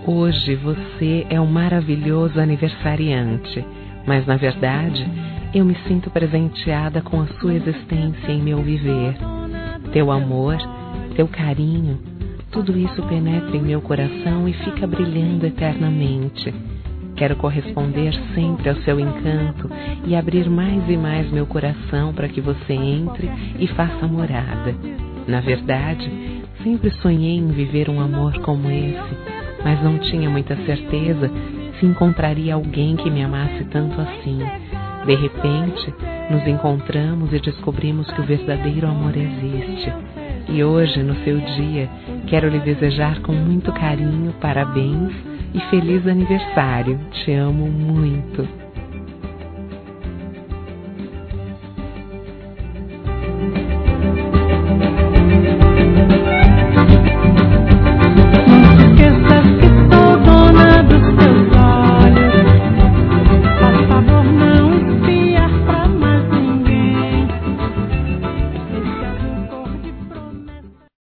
Hoje você é um maravilhoso aniversariante, mas na verdade eu me sinto presenteada com a sua existência em meu viver. Teu amor, teu carinho, tudo isso penetra em meu coração e fica brilhando eternamente. Quero corresponder sempre ao seu encanto e abrir mais e mais meu coração para que você entre e faça morada. Na verdade, sempre sonhei em viver um amor como esse, mas não tinha muita certeza se encontraria alguém que me amasse tanto assim. De repente, nos encontramos e descobrimos que o verdadeiro amor existe. E hoje, no seu dia, quero lhe desejar com muito carinho parabéns e feliz aniversário. Te amo muito.